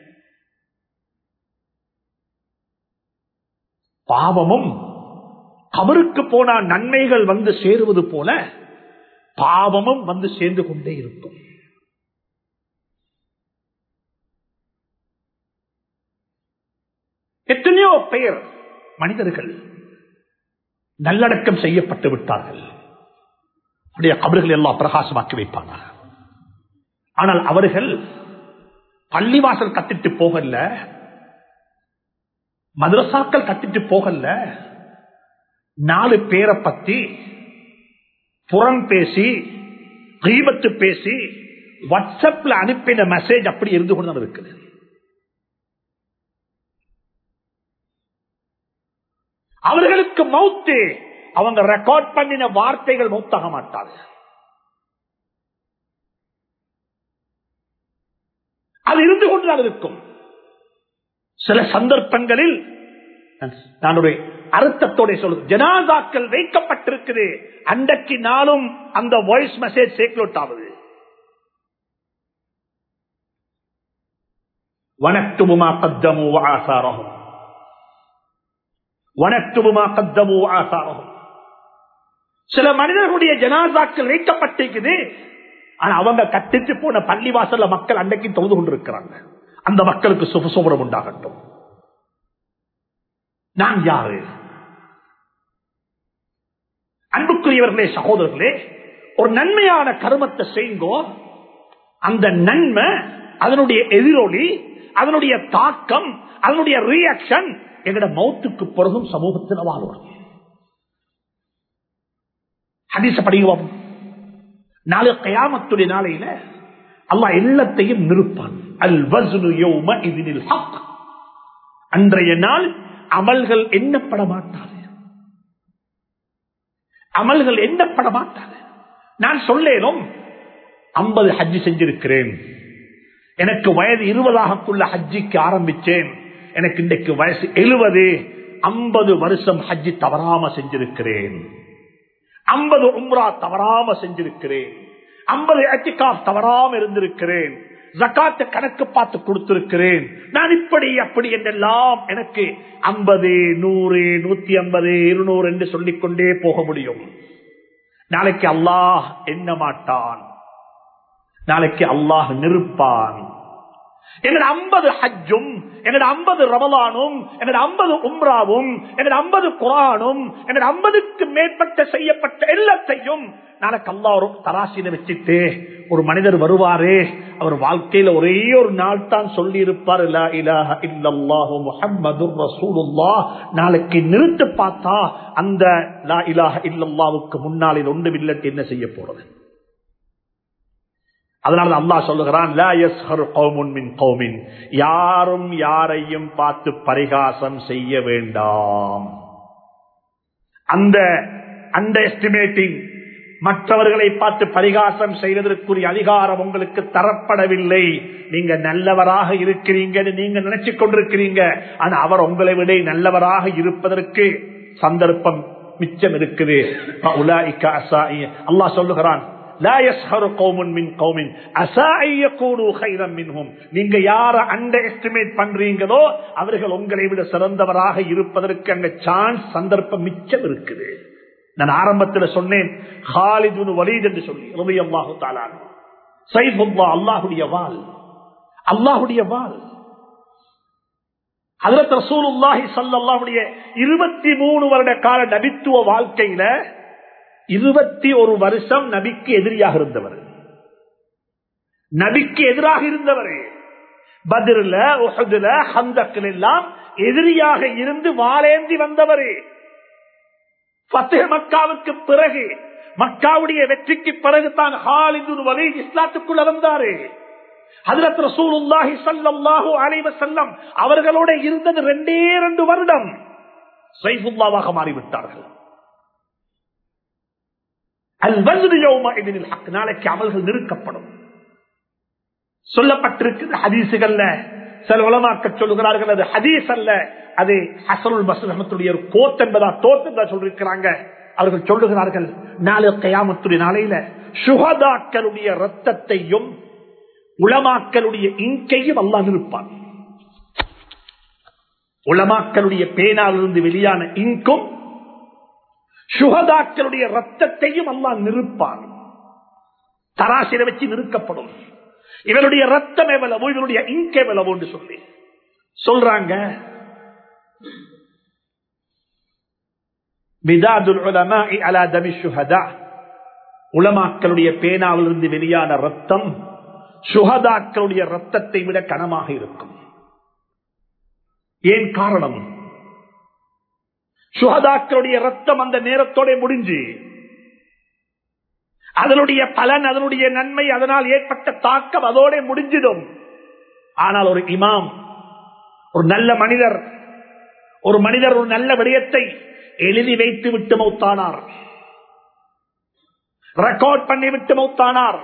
A: பாவமும் கபருக்கு போனா நன்மைகள் வந்து சேருவது போல பாவமும் வந்து சேர்ந்து கொண்டே இருக்கும். எத்தனையோ பெயர் மனிதர்கள் நல்லடக்கம் செய்யப்பட்டு விட்டார்கள், அவருடைய கபறுகள் எல்லாம் பிரகாசமாக்கி வைப்பாங்க. ஆனால் அவர்கள் பள்ளிவாசல் கட்டிட்டு போகல, மதரசாக்கள் கட்டிட்டு போகல, 4 பேரை பத்தி புறம் பேசி கீபத்து பேசி வாட்ஸ்அப்ல அனுப்பின மெசேஜ் அப்படி இருந்து கொண்டு இருக்குது. அவர்களுக்கு மௌத்து, அவங்க ரெக்கார்ட் பண்ணின வார்த்தைகள் மௌத்தாக மாட்டார்கள். அது இருந்து கொண்டுதான் இருக்கும். சில சந்தர்ப்பங்களில் நான் ஒரு அர்த்தத்தோட சொல்லுது, ஜனாசாக்கள் வைக்கப்பட்டிருக்குது, அன்றைக்கு நாளும் அந்த வாய்ஸ் மெசேஜ் சேக்லோட் ஆகுது. வனக்துபு மா கத்தமு வ ஆசாரஹும், வனக்துபு மா கத்தமு வ ஆசாரஹும். சில மனிதர்களுடைய ஜனாசாக்கள் வைக்கப்பட்டிருக்குது, ஆனா அவங்க கட்டிட்டு போன பள்ளிவாசல்ல மக்கள் அன்றைக்கு தொழுது கொண்டிருக்கிறாங்க. அந்த மக்களுக்கு சுபசோபரம் உண்டாகட்டும். நான் யாரு? அன்புக்குரியவர்களே, சகோதரர்களே, ஒரு நன்மையான கர்மத்தை செய்யுங்கோ, அந்த நன்மை, அதனுடைய எதிரொலி, அதனுடைய தாக்கம், அதனுடைய ரியாக்ஷன் எங்கட மௌத்துக்கு பிறகும் சமூகத்தில் வாழ்வோம். ஹதீஸ படிவோம். நாளை கியாமத்துடைய நாளையில அல்லாஹ் எல்லாத்தையும் நிறுப்பான். அல் வஸ்னு யௌமஇதில் ஹக். அன்றைய நாள் அமல்கள் எண்ணப்பட மாட்டாது, அமல்கள் எண்ணப்பட மாட்டாது. நான் சொல்லேனும் 50 ஹஜ்ஜி செஞ்சிருக்கிறேன், எனக்கு வயது 20 ஹஜ்ஜிக்கு ஆரம்பிச்சேன், எனக்கு இன்றைக்கு வயசு 70, 50 வருஷம் ஹஜ்ஜி தவறாம செஞ்சிருக்கிறேன், 50 உம்ரா தவறாம செஞ்சிருக்கிறேன், 50 இஅ்திகாஃப் தவறாம இருந்திருக்கிறேன், ஜகாத் கணக்கு பார்த்து கொடுத்திருக்கிறேன், நான் இப்படி அப்படி என்றெல்லாம் எனக்கு 50, 100, 150, 200 என்று சொல்லிக்கொண்டே போக முடியும். நாளைக்கு அல்லாஹ் எண்ண மாட்டான், நாளைக்கு அல்லாஹ் நிறுப்பான். எங்கட 50 ஹஜ்ஜும், எங்கட 50 ரமலானும், எங்கட 50 உம்ராவும், எங்கட 50 குர்ஆனும், எங்கட 50க்கு மேற்பட்ட செய்யப்பட்ட எல்லாத்தையும் நாளைக்கு அல்லாஹ் ஒரு தராசில வச்சுட்டு ஒரு மனிதர் வருவாரே, அவர் வாழ்க்கையில ஒரே ஒரு நாள் தான் சொல்லி இருப்பார், லா இலாஹ இல்லல்லாஹு முஹம்மதுர் ரசூலுல்லாஹ். நாளைக்கு நிறுத்து பார்த்தா அந்த லா இலாஹ இல்லல்லாஹ்வுக்கு முன்னால் இது ஒன்று இல்லட்டு என்ன செய்ய போறது? அதனால அல்லாஹ் சொல்லுகிறான், லா யஸ்ஹர் கௌமுன் மின் கௌமின். யாரும் யாரையும் பார்த்து பரிகாசம் செய்ய வேண்டாம். அந்த அண்டர் எஸ்டிமேட்டிங், மற்றவர்களை பார்த்து பரிகாசம் செய்வதற்குரிய அதிகாரம் உங்களுக்கு தரப்படவில்லை. நீங்க நல்லவராக இருக்கிறீங்க நீங்க நினைச்சு கொண்டிருக்கிறீங்க, ஆனா அவர் உங்களை விட நல்லவராக இருப்பதற்கு சந்தர்ப்பம் மிச்சம் இருக்குது. அல்லாஹ் சொல்லுகிறான், நீங்க யார அண்டர் எஸ்டிமேட் பண்றீங்களோ அவர்கள் உங்களை விட சிறந்தவராக இருப்பதற்கு அங்க சான்ஸ், சந்தர்ப்பம் மிச்சம் இருக்குது. நான் ஆரம்பத்தில் சொன்னேன், காலித் பின் வலீத் என்று சொல்லி ரலியல்லாஹு தஆலா அன்ஹு, ஸைஃபுல்லாஹ், அல்லாஹ்வுடைய வாள், அல்லாஹ்வுடைய வாள். ஹஜ்ரத் ரசூலுல்லாஹி ஸல்லல்லாஹு அலைஹி 23 வருட கால நபித்துவ வாழ்க்கையில 21 வருஷம் நபிக்கு எதிரியாக இருந்தவர், நபிக்கு எதிராக இருந்தவர். பத்ர்ல, உஹதுல, ஹந்தக்ல எல்லாம் எதிரியாக இருந்து வாளேந்தி வந்தவர். ஃபத்ஹ் மக்காவுக்கு பிறகு, மக்காவுடைய வெற்றிக்கு பிறகு தான் காலித் பின் வலீத் இஸ்லாத்துக்குள்ள வந்தாரு. ஹஜ்ரத் ரசூலுல்லாஹி ஸல்லல்லாஹு அலைஹி வஸல்லம் அவர்களோட இருந்தது 2 வருடம். ஸைஃபுல்லாஹ்வாக மாறிவிட்டார்கள். அல் வஸ்னு யௌமஇதில் ஹக். நாளைக்கு அமல்கள் நிறுக்கப்படும். சொல்லப்பட்டிருக்கிறது ஹதீஸுகள்ல. சில உலமாக்கள் சொல்லுகிறார்கள் அது ஹதீஸ் அல்ல, அது ஹஸனுல் பஸ்ரி ரஹ்மத்துல்லாஹி ஒரு கோத் என்பதா தோத்து தான் சொல்லிருக்கிறாங்க. அவர்கள் சொல்லுகிறார்கள், நாளை கியாமத்துடைய நாளையில ஷுஹதாக்களுடைய ரத்தத்தையும் உலமாக்களுடைய இங்கையும் அல்லாஹ் நிறுப்பான். உலமாக்களுடைய பேனாவிலிருந்து வெளியான இங்கும் சுஹதாக்களுடைய ரத்தத்தையும் அல்லாஹ் நிறுப்பான். தராசில வச்சு நிறுக்கப்படும். இவருடைய ரத்தம் எவ்வளவோ, இவருடைய இங்க் எவ்வளவோ என்று சொல்லி சொல்றாங்க. மிதாதுல் உலமாஇ அலா தமி ஷுஹதா, உலமாக்களுடைய பேனாவிலிருந்து வெளியான ரத்தம் சுஹதாக்களுடைய ரத்தத்தை விட கனமாக இருக்கும். ஏன் காரணம்? சுஹதாக்களுடைய ரத்தம் அந்த நேரத்தோட முடிஞ்சு அதனுடைய பலன், அதனுடைய நன்மை, அதனால் ஏற்பட்ட தாக்கம் அதோட முடிஞ்சிடும். ஆனால் ஒரு இமாம், ஒரு நல்ல மனிதர், ஒரு நல்ல விடயத்தை எழுதி வைத்து விட்டு மௌத்தானார், ரெக்கார்ட் பண்ணி விட்டு மௌத்தானார்,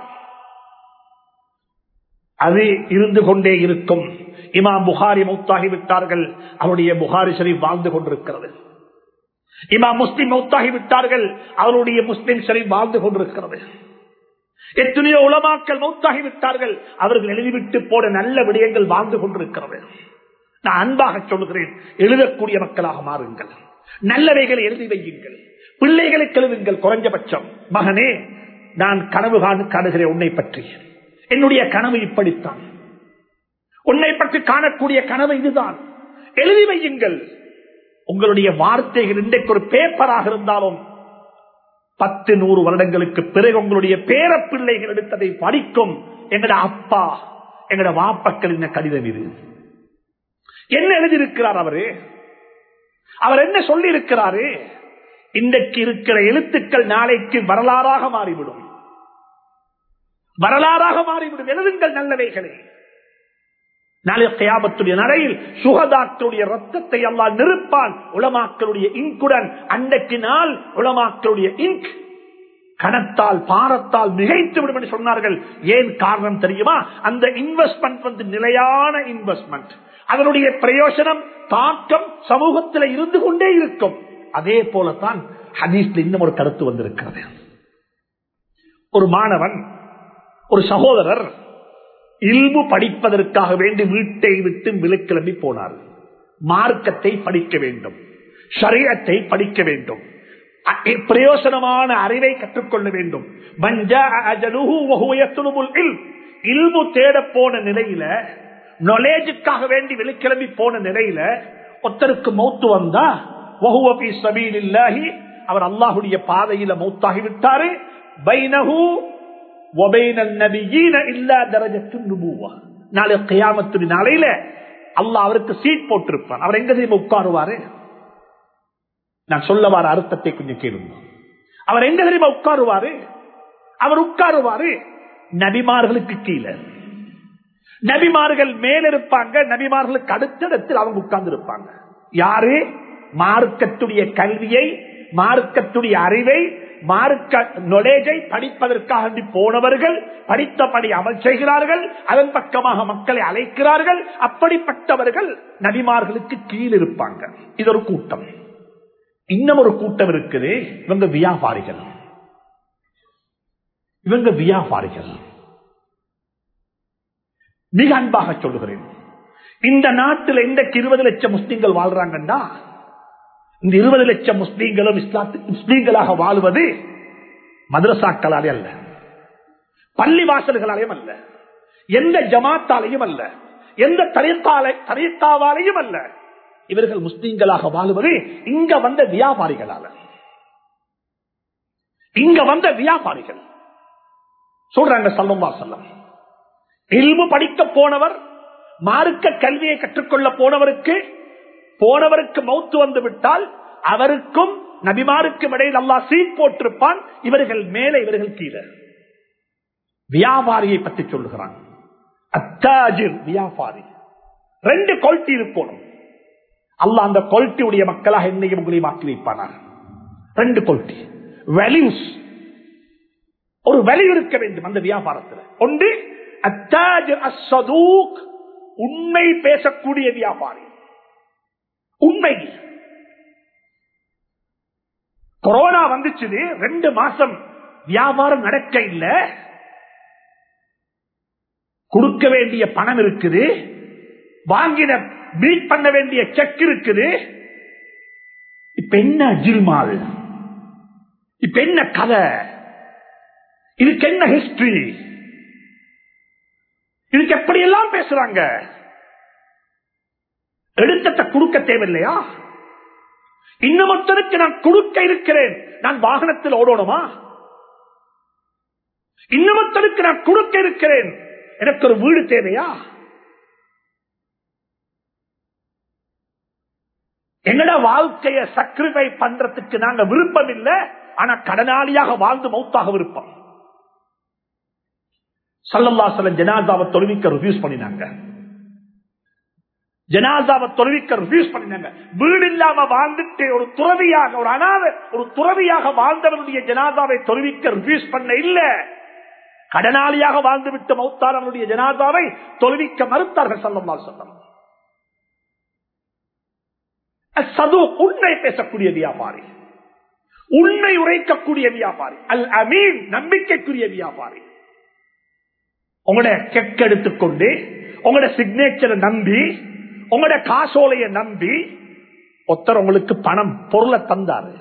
A: அது இருந்து கொண்டே இருக்கும். இமாம் புகாரி மௌத்தாகி விட்டார்கள், அவருடைய புகாரி ஷரீஃப் வாழ்ந்து கொண்டிருக்கிறது. இமாம் முஸ்லிம் மௌத்தாகி விட்டார்கள், அவருடைய முஸ்லிம் ஷரீஃப் வாழ்ந்து கொண்டிருக்கிறது. எத்தனையோ உலமாக்கள் மௌத்தாகி விட்டார்கள், அவர்கள் எழுதிவிட்டு போன நல்ல விடயங்கள் வாழ்ந்து கொண்டிருக்கிறது. நான் அன்பாக சொல்லுகிறேன், எழுதக்கூடிய மக்களாக மாறுங்கள், நல்லவைகளை எழுதி வையுங்கள், பிள்ளைகளுக்கு எழுதுங்கள். குறைஞ்சபட்சம், மகனே நான் கனவு காணுகிறேன் உன்னை பற்றி, என்னுடைய கனவு இப்படித்தான், உன்னை பற்றி காணக்கூடிய கனவு இதுதான், எழுதி வையுங்கள். உங்களுடைய வார்த்தைகள் இன்றைக்கு ஒரு பேப்பராக இருந்தாலும் 10-100 வருடங்களுக்கு பிறகு உங்களுடைய பேர பிள்ளைகள் எடுத்ததை படிக்கும். எங்கட அப்பா, எங்கட வாப்பக்கள் என்ன கடிதம் இது, என்ன எழுதியிருக்கிறார் அவரு, அவர் என்ன சொல்லி இருக்கிறாரு. இன்றைக்கு இருக்கிற எழுத்துக்கள் நாளைக்கு வரலாறாக மாறிவிடும், வரலாறாக மாறிவிடும். எழுதுங்கள் நல்லவைகளே. நாளை கியாமத்துடைய நடையில் சுஹதாக்களுடைய ரத்தத்தை அல்லாஹ் நிறுப்பான் உலமாக்களுடைய இங்குடன். அன்றைக்கு நாள் உலமாக்களுடைய இங்க் கனத்தால் பாரத்தால் மிகைத்து விடும் என்று சொன்னார்கள். ஏன் காரணம் தெரியுமா? அந்த இன்வெஸ்ட்மெண்ட் நிலையான இன்வெஸ்ட்மெண்ட், அதனுடைய பிரயோஜனம் தாக்கம் சமூகத்தில் இருந்து கொண்டே இருக்கும். அதே போலத்தான் ஹதீஸ்ல இன்னும் ஒரு கருத்து வந்திருக்கிறது. ஒரு மாணவன், ஒரு சகோதரர் இல்மு படிப்பதற்காக வேண்டி வீட்டை விட்டு விலக்கிளம்பி போனார். மார்க்கத்தை படிக்க வேண்டும், ஷரியத்தை படிக்க வேண்டும், பிரயோசனமான அறிவை கற்றுக்கொள்ள வேண்டும். இல்மு தேட போன நிலையில, நாலேஜுக்காக வேண்டி விலக்கிளம்பி போன நிலையில ஒருத்தருக்கு மௌத்து வந்தா, அவர் அல்லாஹுடைய பாதையில மௌத்தாகிவிட்டாரு. நாளை கியாமத்துடைய நாளையில அல்லாஹ் அவருக்கு சீட் போட்டிருப்பான். அவர் எங்க தெரியுமா உட்காருவாரு? நான் சொல்ல வர அர்த்தத்தை கொஞ்சம் கேளுங்க. அவர் எங்க தெரியுமா உட்காருவாரு? அவர் உட்காருவாரு நபிமார்களுக்கு கீழே. நபிமார்கள் மேல இருப்பாங்க, நபிமார்களுக்கு அடுத்த இடத்தில் அவங்க உட்கார்ந்து இருப்பாங்க. யாரு? மார்க்கத்துடைய கல்வியை, மார்க்கத்துடைய அறிவை, மார்க்க நாலேஜை படிப்பதற்காக போனவர்கள், படித்தபடி அமல் செய்கிறார்கள், அதன் பக்கமாக மக்களை அழைக்கிறார்கள். அப்படிப்பட்டவர்கள் நபிமார்களுக்கு கீழ் இருப்பாங்க. இது ஒரு கூட்டம். இன்னும் ஒரு கூட்டம் இருக்குது, இவங்க வியாபாரிகள். இவங்க வியாபாரிகள். மிக அன்பாக சொல்லுகிறேன், இந்த நாட்டில் இன்றைக்கு 20 லட்சம் முஸ்லிம்கள் வாழ்றாங்கன்னா, இந்த 20 லட்சம் முஸ்லீம்களும் முஸ்லீம்களாக வாழ்வது மதரசாக்களாலே அல்ல, பள்ளி வாசல்களாலேயும் அல்ல, எந்த ஜமாத்தாலையும் அல்ல, எந்த தரீக்காவாலையும் அல்ல. இவர்கள் முஸ்லீம்களாக வாழ்வது இங்க வந்த வியாபாரிகளால. இங்க வந்த வியாபாரிகள் சொல்றாங்க ஸல்லல்லாஹு அலைஹி வஸல்லம், இல்மு படிக்க போனவர், மார்க்க கல்வியை கற்றுக்கொள்ள போனவருக்கு மௌத்து வந்து விட்டால் அவருக்கும் நபிமாருக்கும் இடையில் அல்லாஹ் சீட் போட்டிருப்பான். இவர்கள் மேலே, இவர்கள் கீழே. வியாபாரியை பற்றி சொல்லுகிறான். அத்தாஜிர், வியாபாரி. 2 குவாலிட்டி இருக்கணும். அல்லாஹ் அந்த குவாலிட்டி உடைய மக்களாக என்னையும் உங்களையும் ஆக்கி வைப்பானார். 2 குவாலிட்டி வேல்யூஸ். ஒரு வேல்யூ இருக்க வேண்டும் அந்த வியாபாரத்தில். ஒன்று அத்தாஜிர் அஸ்ஸதூக், உண்மை பேசக்கூடிய வியாபாரி. உண்மை. கொரோனா வந்துச்சு, 2 மாசம் வியாபாரம் நடக்க இல்ல, கொடுக்க வேண்டிய பணம் இருக்குது, வாங்கின பீட் பண்ண வேண்டிய செக் இருக்குது. இப்ப என்ன ஜில்மால், இப்ப என்ன கதை? இதுக்கு என்ன ஹிஸ்டரி? இதுக்கு எப்படி எல்லாம் பேசுறாங்க? எடுத்த கொடுக்க தேவையில்லையா? இன்னமொருத்தருக்கு நான் கொடுக்க இருக்கிறேன், நான் வாகனத்தில் ஓடணுமா? இன்னமொருத்தருக்கு நான் கொடுக்க இருக்கிறேன், எனக்கு ஒரு வீடு தேவையா? எங்கட வாழ்க்கையை சக்ரிஃபை பண்றதுக்கு நாங்க விருப்பம் இல்லை, ஆனா கடனாளியாக வாழ்ந்து மௌத்தாக விருப்பம். ஸல்லல்லாஹு அலைஹி வஸல்லம் ஜனாஸாவை தொழுவிக்க ரிஃப்யூஸ் பண்ணினாங்க. ஜனாஸாவை தொழுவிக்க ரிஃப்யூஸ் பண்ணினாங்க. வீடு இல்லாம வாழ்ந்துட்டு ஒரு துறவியாக, ஒரு அனாதை, ஒரு துறவியாக வாழ்ந்தவனுடைய ஜனாஸாவை தொழுவிக்க ரிஃப்யூஸ் பண்ண இல்ல, கடனாளியாக வாழ்ந்து விட்டு மௌத்தாரவனுடைய ஜனாஸாவை தொழுவிக்க மறுத்தார்கள் ஸல்லல்லாஹு அலைஹி வஸல்லம். உண்மை பேசக்கூடிய வியாபாரி, உண்மை உரைக்கக்கூடிய வியாபாரி, அல் அமீன் நம்பிக்கைக்குரிய வியாபாரி. உங்களோட செக் எடுத்துக்கொண்டு, உங்களோட சிக்னேச்சரை நம்பி, உங்களோட காசோலையை நம்பி ஒருத்தர் உங்களுக்கு பணம் பொருளை தந்தாரு.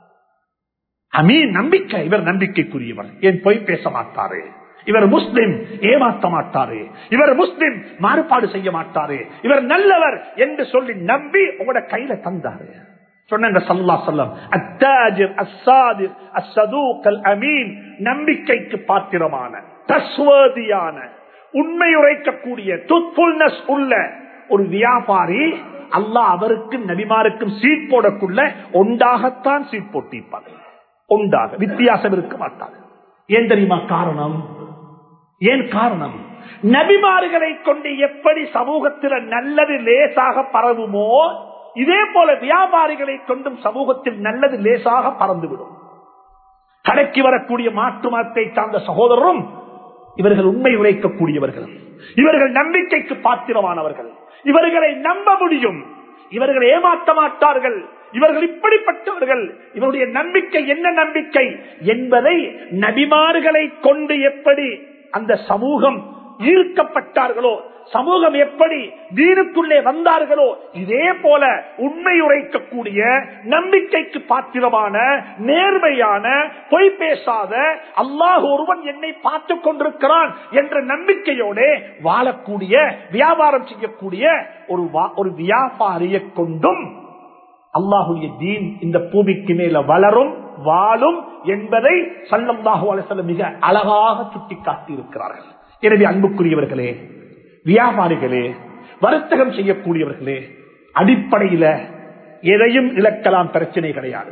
A: அமீன் நம்பிக்கை, இவர் நம்பிக்கைக்குரியவர், ஏன் போய் பேச மாட்டாரு, இவர் முஸ்லிம் ஏமாற்ற மாட்டாரு, இவர் முஸ்லிம் மாறுபாடு செய்ய மாட்டாரு, இவர் நல்லவர் என்று சொல்லி நம்பி உங்களோட கையில தந்தாரு. சொன்னாங்க ஸல்லல்லாஹு அலைஹி வஸல்லம், அத்தாஜிர் அஸ்ஸாதிக் அஸ்ஸதூக் அல் அமீன், நம்பிக்கைக்கு பாத்திரமான, ட்ரஸ்ட்வர்தியான, உண்மை உரைக்கக்கூடிய, ட்ரூத்ஃபுல்னஸ் உள்ள ஒரு வியாபாரி அல்லாஹ் அவருக்கும் நபிமாருக்கும் சீட் போடக்குள்ள ஒன்றாகத்தான் சீட் போட்டிருப்பாங்க. ஒன்றாக, வித்தியாசம் இருக்க மாட்டாங்க. ஏன் தெரியுமா காரணம்? ஏன் காரணம்? நபிமார்களை கொண்டு எப்படி சமூகத்தில் நல்லது லேசாக பரவுமோ, இதே போல வியாபாரிகளை கொண்டும் சமூகத்தில் நல்லது லேசாக பறந்துவிடும். கடைக்கு வரக்கூடிய மாற்று மதத்தை சார்ந்த சகோதரரும் இவர்கள் உண்மை உரைக்கக்கூடியவர்கள், இவர்கள் நம்பிக்கைக்கு பாத்திரமானவர்கள், இவர்களை நம்ப முடியும், இவர்கள் ஏமாற்ற மாட்டார்கள், இவர்கள் இப்படிப்பட்டவர்கள், இவருடைய நம்பிக்கை என்ன நம்பிக்கை என்பதை நபிமார்களை கொண்டு எப்படி அந்த சமூகம் ஈர்க்கப்பட்டார்களோ, சமூகம் எப்படி தீனுக்குள்ளே வந்தார்களோ, இதே போல உண்மை உரைக்கக்கூடிய, நம்பிக்கைக்கு பாத்திரமான, நேர்மையான, பொய் பேசாத, அல்லாஹ் ஒருவன் என்னை பார்த்துக் கொண்டிருக்கிறான் என்ற நம்பிக்கையோடு வாழக்கூடிய, வியாபாரம் செய்யக்கூடிய ஒரு வியாபாரியை கொண்டும் அல்லாஹுடைய தீன் இந்த பூமிக்கு மேல வளரும், வாழும் என்பதை ஸல்லல்லாஹு அலைஹி வஸல்லம் மிக அழகாக சுட்டிக்காட்டி இருக்கிறார்கள். எனவே அன்புக்குரியவர்களே, வியாபாரிகளே, வர்த்தகம் செய்யக்கூடியவர்களே, அடிப்படையில் எதையும் இழக்கலாம், பிரச்சனை கிடையாது,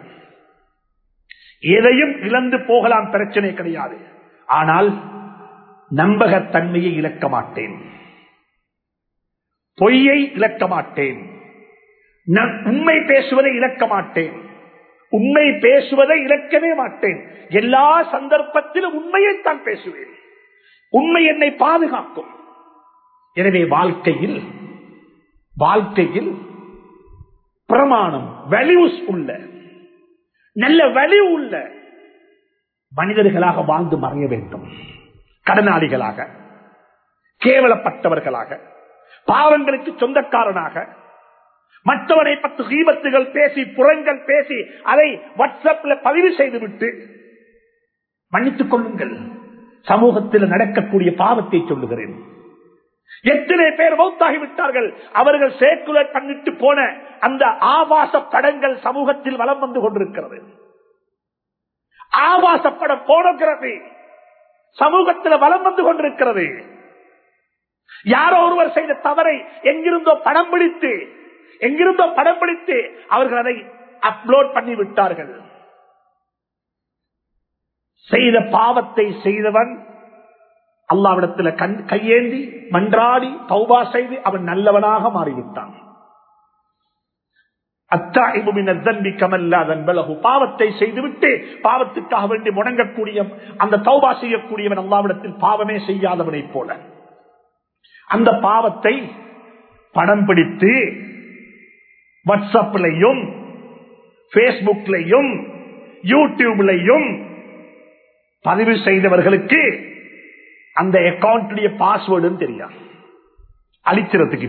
A: எதையும் இழந்து போகலாம், பிரச்சனை கிடையாது. ஆனால் நம்பகத்தன்மையை இழக்க மாட்டேன், பொய்யை இழக்க மாட்டேன், உண்மை பேசுவதை இழக்க மாட்டேன், உண்மை பேசுவதை இழக்கவே மாட்டேன். எல்லா சந்தர்ப்பத்திலும் உண்மையைத்தான் பேசுவேன், உண்மை என்னை பாதுகாக்கும். எனவே வாழ்க்கையில் பிரமாணம், வேல்யூஸ் உள்ள, நல்ல வேல்யூ உள்ள மனிதர்களாக வாழ்ந்து மறைய வேண்டும். கடனாளிகளாக, கேவலப்பட்டவர்களாக, பாவங்களுக்கு சொந்தக்காரனாக, மற்றவனை பத்து கீபத்துகள் பேசி, புறங்கள் பேசி, அதை வாட்ஸ்அப்பில் பதிவு செய்துவிட்டு மன்னித்துக் கொள்ளுங்கள். சமூகத்தில் நடக்கக்கூடிய பாவத்தை சொல்லுகிறேன். எத்தனை பேர் மௌத்தாகிவிட்டார்கள், அவர்கள் சேக்குலர் பண்ணிட்டு போன அந்த ஆபாச படங்கள் சமூகத்தில் வலம் வந்து கொண்டிருக்கிறது. ஆபாச படம், போனோகிராபி சமூகத்தில் வலம் வந்து கொண்டிருக்கிறது. யாரோ ஒருவர் செய்த தவறை எங்கிருந்தோ படம் பிடித்து அவர்கள் அதை அப்லோட் பண்ணி விட்டார்கள். செய்த பாவத்தை செய்தவன் அல்லாஹ்விடத்தில் கையேந்தி மன்றாடி தௌபா செய்து அவன் நல்லவனாக மாறிவிட்டான். பாவத்தை செய்துவிட்டு பாவத்துக்காக வேண்டி முடங்கக்கூடிய அந்த தௌபா செய்யக்கூடியவன் அல்லாஹ்விடத்தில் பாவமே செய்யாதவனை போல அந்த பாவத்தை படம் பிடித்து வாட்ஸ்அப்லையும் பேஸ்புக்லையும் யூடியூப்லையும் பதிவு செய்தவர்களுக்கு அந்த அக்கௌண்ட் பாஸ்வேர்டு தெரியாது. அழிக்கிறதுக்கு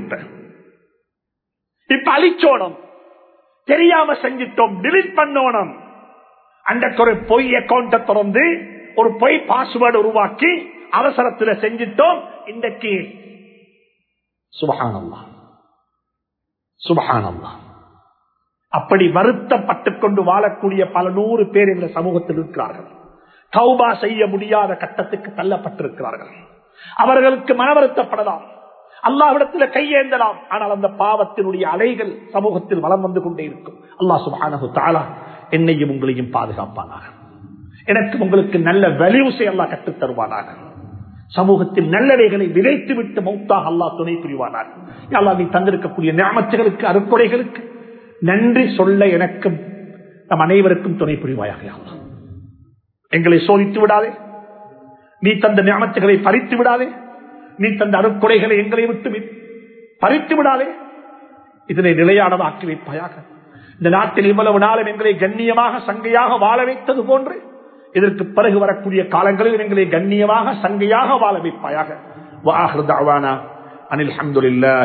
A: இப்ப அழிச்சோணும், தெரியாம செஞ்சிட்டோம், டிலீட் பண்ணோணும். அன்றைக்கு ஒரு பொய் அக்கௌண்ட திறந்து ஒரு பொய் பாஸ்வேர்டு உருவாக்கி அவசரத்தில் செஞ்சிட்டோம். இன்றைக்கு சுப்ஹானல்லாஹ் சுப்ஹானல்லாஹ் அப்படி வருத்தப்பட்டுக் கொண்டு வாழக்கூடிய பல நூறு பேர் இந்த சமூகத்தில் இருக்கிறார்கள். தௌபா செய்ய முடியாத கட்டத்துக்கு தள்ளப்பட்டிருக்கிறார்கள். அவர்களுக்கு மனவருத்தப்படலாம், அல்லாஹ்விடத்தில் கையேந்தலாம், ஆனால் அந்த பாவத்தினுடைய அலைகள் சமூகத்தில் வலம் வந்து கொண்டே இருக்கும். அல்லாஹ் சுப்ஹானஹு தஆலா என்னையும் உங்களையும் பாதுகாப்பானாக. எனக்கு உங்களுக்கு நல்ல வேல்யூஸை அல்லாஹ் கற்றுத் தருவானாக. சமூகத்தில் நல்லவைகளை விதைத்து விட்டு மௌத்தாக அல்லாஹ் துணை புரிவானாக. அல்லாஹ் நீ தந்திருக்கக்கூடிய நிஅமத்துகளுக்கு அருட்கொடைகளுக்கு நன்றி சொல்ல எனக்கும் நம் அனைவருக்கும் துணை புரிவாயாக. அல்லாஹ் எங்களை சோதித்து விடாதே, நீ தந்த நிஅமத்துகளை பறித்து விடாதே, நீ தந்த அருட்கொடைகளை எங்களை விட்டு பறித்து விடாதே, இதனை நிலையானதாக்கி வைப்பாயாக. இந்த நாட்டில் இவ்வளவு நாளும் எங்களை கண்ணியமாக சங்கையாக வாழ வைத்தது போன்று இதற்கு பிறகு வரக்கூடிய காலங்களில் எங்களை கண்ணியமாக சங்கையாக வாழ வைப்பாயாக. வஆகிரு தஅவானா அனில் ஹம்துலில்லாஹ்.